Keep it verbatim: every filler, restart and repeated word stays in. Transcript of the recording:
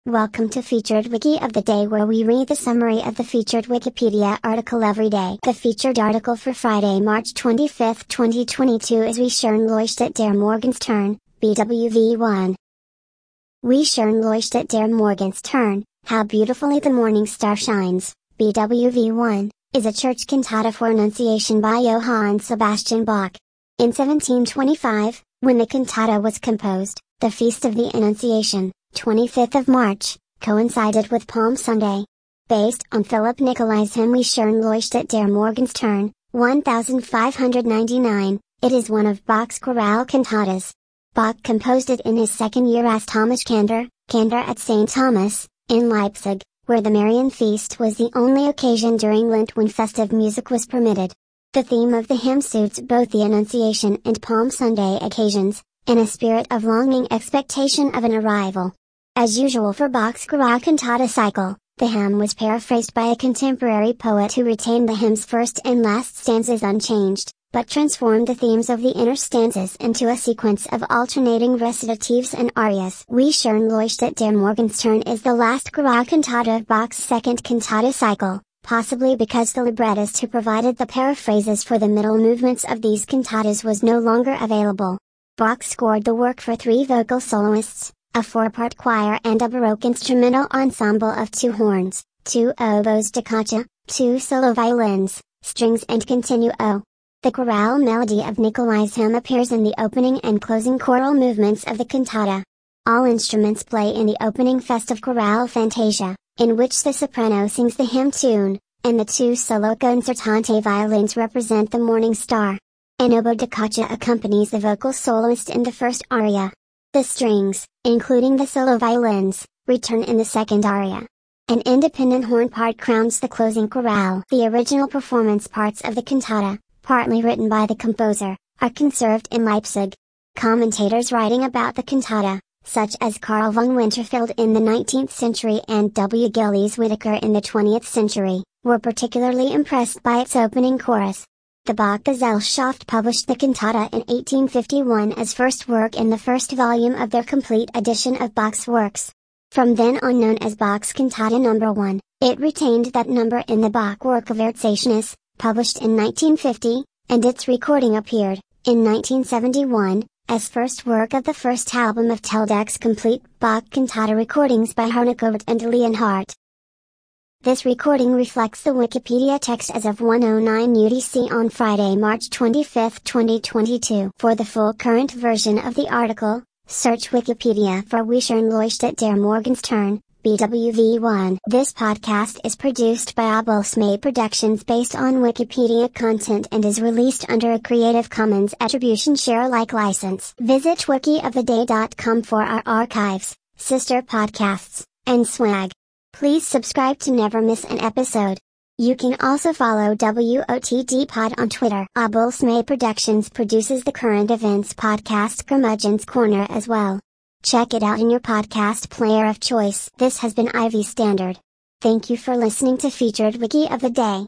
Welcome to Featured Wiki of the Day, where we read the summary of the featured Wikipedia article every day. The featured article for Friday, March twenty-fifth, twenty twenty-two is Wie schön leuchtet der Morgenstern, B W V one. Wie schön leuchtet der Morgenstern, How Beautifully the Morning Star Shines, B W V one, is a church cantata for Annunciation by Johann Sebastian Bach. In seventeen twenty-five, when the cantata was composed, the Feast of the Annunciation, twenty-fifth of March, coincided with Palm Sunday. Based on Philipp Nicolai's hymn Wie schön leuchtet der Morgenstern, fifteen ninety-nine, it is one of Bach's chorale cantatas. Bach composed it in his second year as Thomas Cantor, Cantor at Saint Thomas, in Leipzig, where the Marian feast was the only occasion during Lent when festive music was permitted. The theme of the hymn suits both the Annunciation and Palm Sunday occasions, in a spirit of longing expectation of an arrival. As usual for Bach's chorale cantata cycle, the hymn was paraphrased by a contemporary poet who retained the hymn's first and last stanzas unchanged, but transformed the themes of the inner stanzas into a sequence of alternating recitatives and arias. Wie schön leuchtet der Morgenstern is the last chorale cantata of Bach's second cantata cycle, possibly because the librettist who provided the paraphrases for the middle movements of these cantatas was no longer available. Bach scored the work for three vocal soloists, a four-part choir and a Baroque instrumental ensemble of two horns, two oboes da caccia, two solo violins, strings and continuo. The chorale melody of Nicolai's hymn appears in the opening and closing choral movements of the cantata. All instruments play in the opening festive chorale fantasia, in which the soprano sings the hymn tune, and the two solo concertante violins represent the morning star. An oboe da caccia accompanies the vocal soloist in the first aria. The strings, including the solo violins, return in the second aria. An independent horn part crowns the closing chorale. The original performance parts of the cantata, partly written by the composer, are conserved in Leipzig. Commentators writing about the cantata, such as Karl von Winterfeld in the nineteenth century and W. Gillies Whitaker in the twentieth century, were particularly impressed by its opening chorus. The Bach Gesellschaft published the cantata in eighteen fifty-one as first work in the first volume of their complete edition of Bach's works. From then on known as Bach's Cantata number one, it retained that number in the Bach work of Erzählnis, published in nineteen fifty, and its recording appeared, in nineteen seventy-one, as first work of the first album of Teldec's complete Bach cantata recordings by Harnicourt and Leonhardt. This recording reflects the Wikipedia text as of one oh nine U T C on Friday, March twenty-fifth, twenty twenty-two. For the full current version of the article, search Wikipedia for Wie schön leuchtet der Morgenstern, B W V one. This podcast is produced by Abelsmay Productions based on Wikipedia content and is released under a Creative Commons Attribution Share Alike license. Visit wiki of the day dot com for our archives, sister podcasts, and swag. Please subscribe to never miss an episode. You can also follow W O T D Pod on Twitter. Abelsmay Productions produces the current events podcast Curmudgeon's Corner as well. Check it out in your podcast player of choice. This has been Ivy Standard. Thank you for listening to Featured Wiki of the Day.